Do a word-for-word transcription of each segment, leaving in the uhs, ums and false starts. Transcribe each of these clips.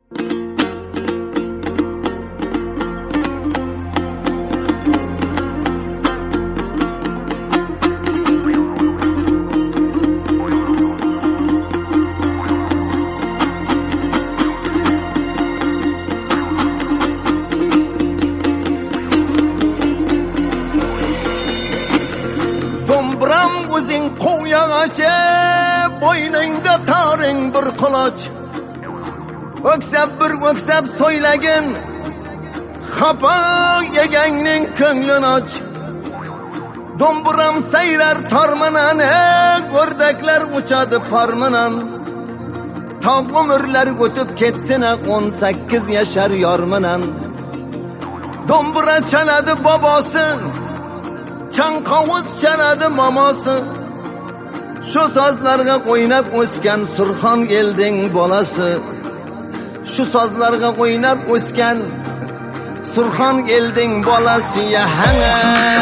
Do'mbiram o'zing qo'yag'acha, bo'yningda taring bir quloch. O'ksab bir o'ksab so'ylagin, xafa yegangning ko'nglin och. Do'mbiram sayrar tormanan, o'rdaklar uchadi parmanan. Tog' umrlar o'tib ketsin o'n sakkiz yashar yormanan. Do'mbira chaladi bobosi, chanqovuz chaladi momosi. Shu sozlarga o'ynab o'sgan Surxon elding bolasi. Shu sozlarga o'ynab o'sgan Surxon elding bolasi ya hanga.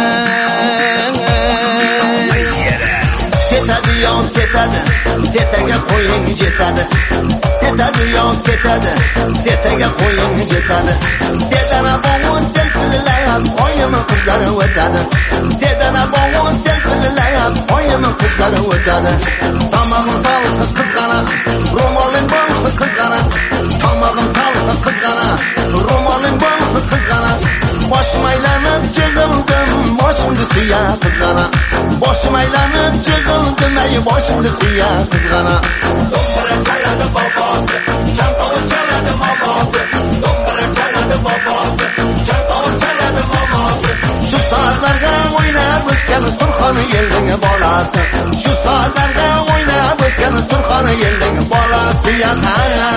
Setadi yo setadi, setaga qo'ying jetadi. Setadi yo setadi, setaga qo'ying jetadi. Sedana bo'g'in selpillar, oyimi qizlari o'tadi. Sedana bo'g'in selpillar, oyimi qizlari o'tadi. Tomog'im talqi qizg'ana, ro'molim bo'lqi qizg'ana. Tomog'im talqi qizg'ana, ro'molim bo'lqi qizg'ana. Boshim aylanib jig'ildim, boshimni suya qizg'ana. Boshim aylanib jig'ildim, ay boshimni suya qizg'ana. Do'mbira chaladi bobosi, chanqovuz chaladi momosi. Do'mbira chaladi bobosi, chanqovuz chaladi momosi. Shu soatlarga o'ynab o'sgan Surxon elding bolasi. Shu soatlarga o'ynab o'sgan Surxon elding bolasi ya qara.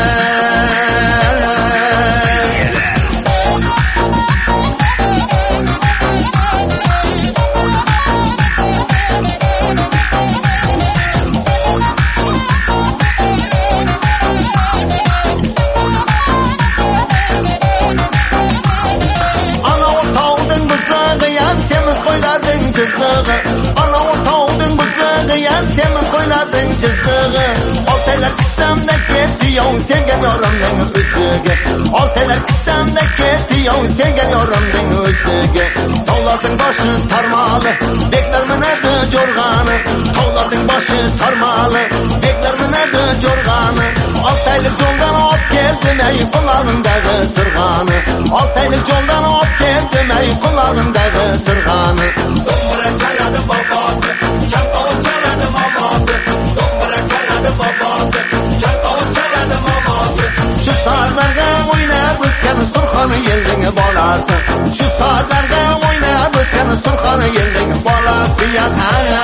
Ana o tağdın bızığı, yan semiz koyladın cızığı. Alteler kısamda ketti yav, sen gel yoramdın özüge. Alteler kısamda ketti yav, sen gel yoramdın özüge. Tağlardın başı tarmalı, bekler mi nerede jorganı. Tağlardın başı tarmalı, bekler mi nerede jorganı. Altaylık yoldan hop geldim ey kulağındağı sırganı. Altaylık yoldan hop geldim ey kulağındağı sırganı. Do'mbira chaladi bobosi, chanqovuz chaladi momosi. Do'mbira chaladi bobosi, chanqovuz chaladi momosi. Shu soatlarga o'ynab o'sgan Surxon elding bolasi. Shu soatlarga o'ynab o'sgan Surxon elding bolasi ya qara.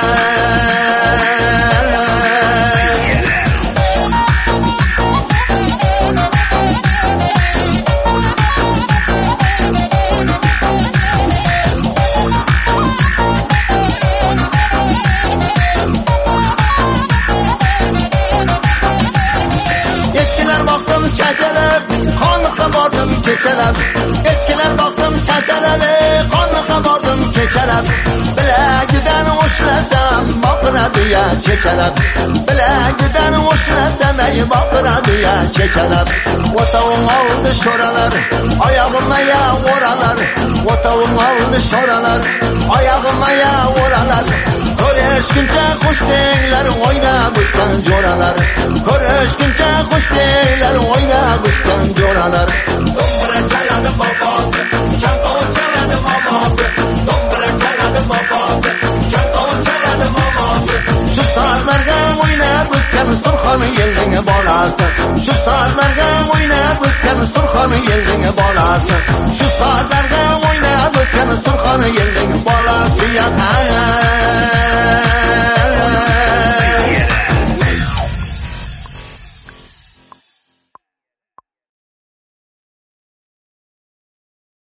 Chachalab, qonliqqa bordim kechalab. Echkilar boqdim chachalab, qonliqqa bordim kechalab. Bilagidan ushlasam, boqiradi ya chechalab. Bilagidan ushlasam, ay boqiradi ya chechalab. O'tavim oldi sho'ralar, oyog'imga ya o'ralar. O'tavim oldi sho'ralar, oyog'imga ya o'ralar. Ko'rishguncha xushdinglar, o'ynab o'sgan jo'ralar. Ko'rishguncha xushdinglar, o'ynab o'sgan jo'ralar. Do'mbira chaladi bobosi, chanqovuz chaladi momosi. Do'mbira chaladi bobosi, chanqovuz chaladi momosi. Shu soatlarga o'ynab o'sgan Surxon elding bolasi. Shu soatlarga o'ynab o'sgan Surxon elding bolasi. Shu soatlarga o'ynab o'sgan Surxon elding bolasi ya qara.